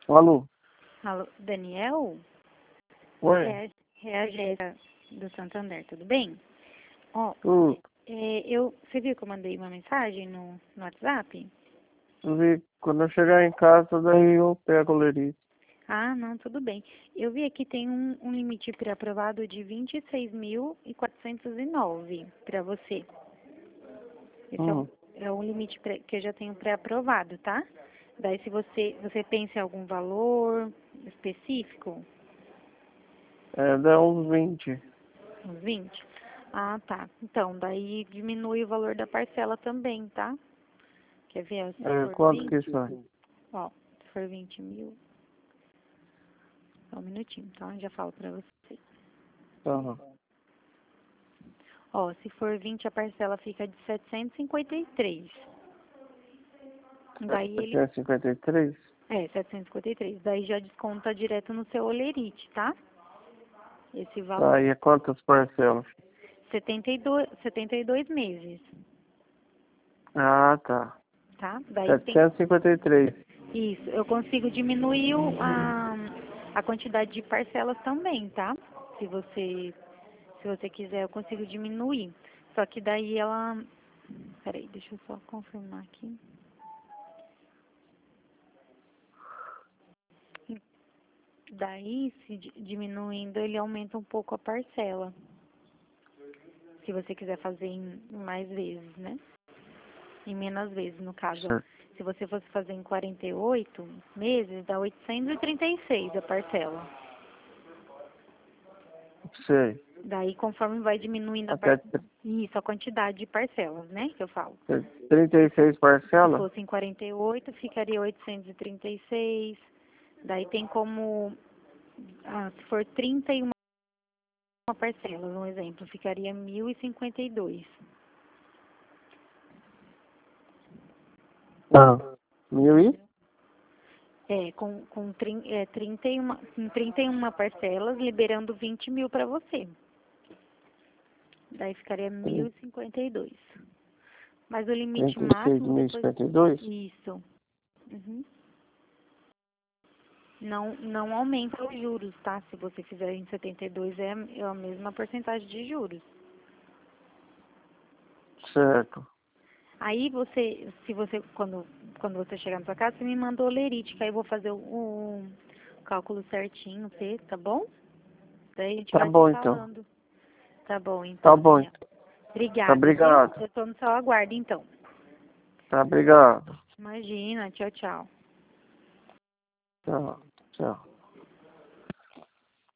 Alô? Alô, Daniel? Oi? É a Jéssica do Santander, tudo bem? Ó, Hum, você viu que eu mandei uma mensagem no WhatsApp? eu vi, quando eu chegar em casa, daí eu pego o lerite. Ah, não, tudo bem. Eu vi aqui tem um limite pré-aprovado de 26.409 para você. Esse Hum, é o limite que eu já tenho pré-aprovado, tá? Daí se você pensa em algum valor específico, dá uns 20. uns 20. Ah, tá. Então, daí diminui o valor da parcela também, tá? Quer ver? Se for Quanto que 20, sai? ó, se for 20 mil, só um minutinho, tá? Já falo pra você. Aham. Ó, se for 20, a parcela fica de 753. Daí ele, 753? 753. Daí já desconta direto no seu olerite, tá? Esse valor. Tá, e é quantas parcelas? 72 meses, Ah, tá. tá? Daí tem 753. isso. Eu consigo diminuir a quantidade de parcelas também, tá? Se você Se você quiser, eu consigo diminuir. Só que daí ela... Peraí, deixa eu só confirmar aqui. Daí, se diminuindo, ele aumenta um pouco a parcela. Se você quiser fazer em mais vezes, né? Em menos vezes, no caso. Certo. Se você fosse fazer em 48 meses, dá 836 a parcela. Sei. Daí, conforme vai diminuindo Até isso, a quantidade de parcelas, né? Que eu falo. 36 Se parcelas? fosse em 48, ficaria 836. Daí tem como, se for 31 parcelas, um exemplo, ficaria 1.052. Ah. 1000 e? Com 31 parcelas, liberando 20 mil para você. Daí ficaria 1.052. Mas o limite máximo depois... 36.052? Isso. Uhum. Não aumenta os juros, tá? Se você fizer em 72, é a mesma porcentagem de juros. Certo. Aí se você, quando você chegar na sua casa, você me manda o olerite, que aí eu vou fazer o cálculo certinho, tá bom? Daí a gente Tá vai se bom, então. falando. Tá bom, Tá então, bom, Daniel. então. Tá, Obrigada, viu? obrigado. Eu tô no seu aguardo, então. Tá, obrigado. Imagina, tchau, tchau. Tchau, tchau.